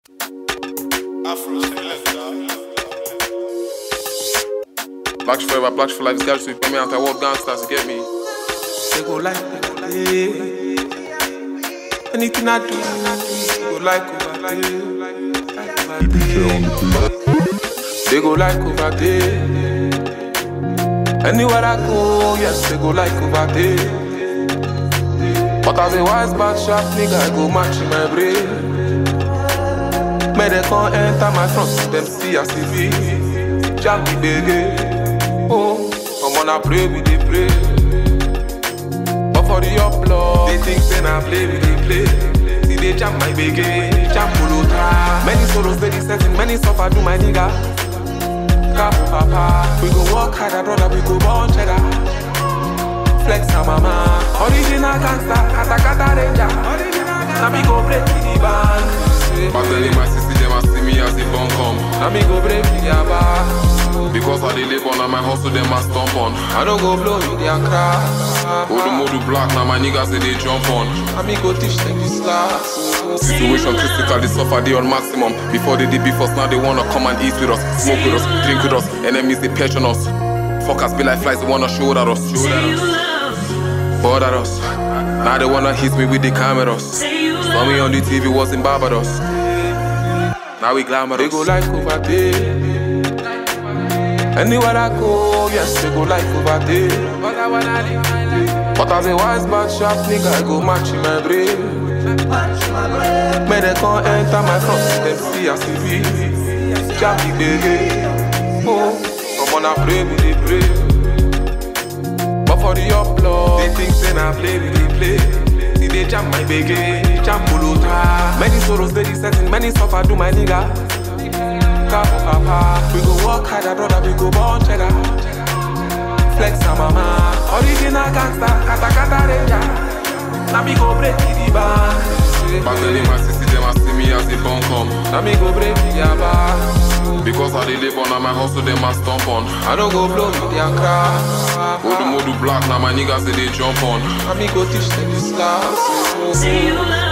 Black forever, black for life. This guy should put me anti-world gangsters, you get me? They go like overday. Anything I do, they go like overday. They go like overday. Anywhere I go, yes, they go like overday. But as a wise bad sharp nigga, I go match in my brain. May they can't enter my front, them see a CV. Jam the baby. Oh, I'm gonna pray with the pray. But for the upload, they think they not play with the play. See they jam my baby, jam Pulota. Many sorrows, very setting, many suffer to my nigga. Kapo papa, we go walk harder, brother, we go born cheddar. Flex a mama, original gangster, kata kata ranger. Now me go break the band. Back then my sister, they must see me as the bone come. Now me go break the bar. Because I live on and my hustle, they must stomp on. I don't go blow you, they are crack. Modu black, now my niggas, they jump on. I me go teach them this class. Situation critical, they suffer, they on maximum. Before they did beef us, now they wanna come and eat with us, smoke with us, drink with us. Enemies, they passion us. Fuckers be like flies, they wanna shoot at us. Bored at us. Now they wanna hit me with the cameras. Saw me on the TV, was in Barbados. Now we glamorous. They go like overday. Anywhere I go, yes, they go like overday. But as a wise bad sharp nigga, I go match in my brain. May they can't enter my front, them see a CV. Jam the baby. Oh, I'm gonna pray with the pray. But for the upload, they think they not play with the play. See they jam my baby, jam Pulota. Many sorrows, very setting, many suffer to my nigga. Kapo papa, we go walk harder, brother, we go born cheddar. Flex a mama, original gangster, kata kata ranger. Now me go break the bar. Back then my sister, they must see me as the bone come. Now me go break the bar. Because I live on and my hustle, they must stomp on. I don't go blow you, they are crack. Modu black, now my niggas, they jump on. Now me go teach them this class.